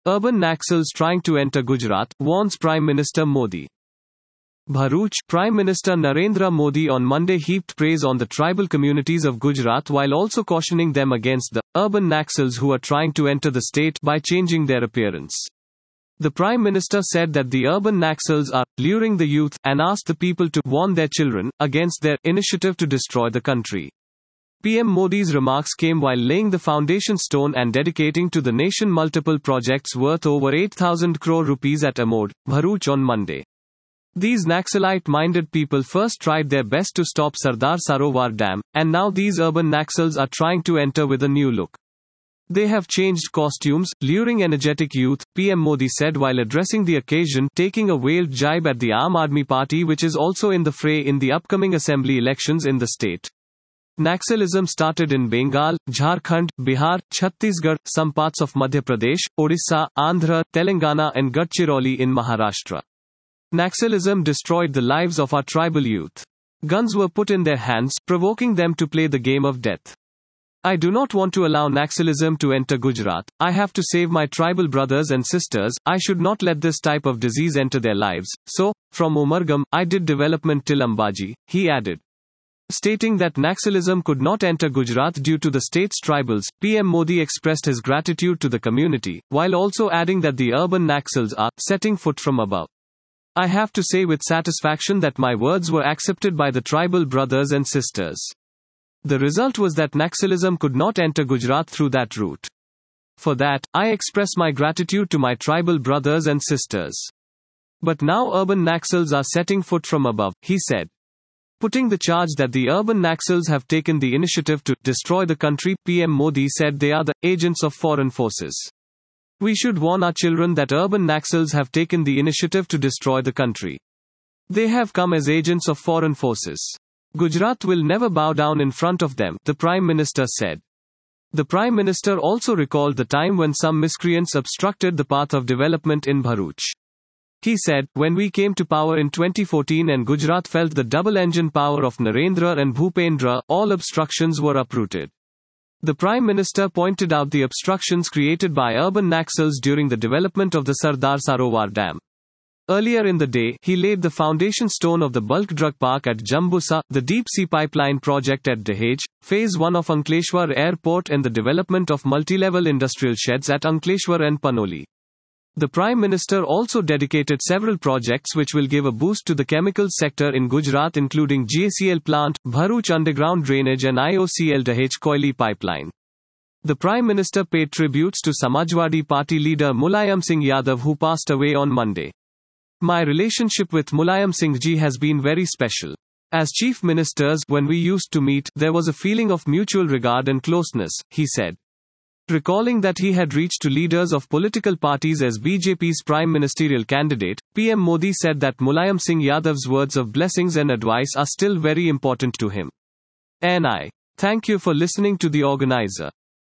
Urban Naxals trying to enter Gujarat, warns Prime Minister Modi. Bharuch, Prime Minister Narendra Modi on Monday heaped praise on the tribal communities of Gujarat while also cautioning them against the urban Naxals who are trying to enter the state by changing their appearance. The Prime Minister said that the urban Naxals are luring the youth and asked the people to warn their children against their initiative to destroy the country. PM Modi's remarks came while laying the foundation stone and dedicating to the nation multiple projects worth over 8,000 crore rupees at Amod, Bharuch on Monday. These Naxalite-minded people first tried their best to stop Sardar Sarovar Dam, and now these urban Naxals are trying to enter with a new look. They have changed costumes, luring energetic youth, PM Modi said while addressing the occasion, taking a veiled jibe at the Aam Aadmi Party which is also in the fray in the upcoming assembly elections in the state. Naxalism started in Bengal, Jharkhand, Bihar, Chhattisgarh, some parts of Madhya Pradesh, Odisha, Andhra, Telangana and Gadchiroli in Maharashtra. Naxalism destroyed the lives of our tribal youth. Guns were put in their hands, provoking them to play the game of death. I do not want to allow Naxalism to enter Gujarat. I have to save my tribal brothers and sisters. I should not let this type of disease enter their lives. So, from Umargam, I did development till Ambaji, he added. Stating that Naxalism could not enter Gujarat due to the state's tribals, PM Modi expressed his gratitude to the community, while also adding that the urban Naxals are setting foot from above. I have to say with satisfaction that my words were accepted by the tribal brothers and sisters. The result was that Naxalism could not enter Gujarat through that route. For that, I express my gratitude to my tribal brothers and sisters. But now urban Naxals are setting foot from above, he said. Putting the charge that the urban Naxals have taken the initiative to destroy the country, PM Modi said they are the agents of foreign forces. We should warn our children that urban Naxals have taken the initiative to destroy the country. They have come as agents of foreign forces. Gujarat will never bow down in front of them, the Prime Minister said. The Prime Minister also recalled the time when some miscreants obstructed the path of development in Bharuch. He said, when we came to power in 2014 and Gujarat felt the double-engine power of Narendra and Bhupendra, all obstructions were uprooted. The Prime Minister pointed out the obstructions created by urban Naxals during the development of the Sardar Sarovar Dam. Earlier in the day, he laid the foundation stone of the bulk drug park at Jambusa, the deep-sea pipeline project at Dahej, Phase 1 of Ankleshwar Airport and the development of multi-level industrial sheds at Ankleshwar and Panoli. The Prime Minister also dedicated several projects which will give a boost to the chemicals sector in Gujarat including GACL plant, Bharuch underground drainage and IOCL Dahej Koili pipeline. The Prime Minister paid tributes to Samajwadi Party leader Mulayam Singh Yadav who passed away on Monday. My relationship with Mulayam Singh ji has been very special. As chief ministers, when we used to meet, there was a feeling of mutual regard and closeness, he said. Recalling that he had reached to leaders of political parties as BJP's prime ministerial candidate, PM Modi said that Mulayam Singh Yadav's words of blessings and advice are still very important to him. And I thank you for listening to the organizer.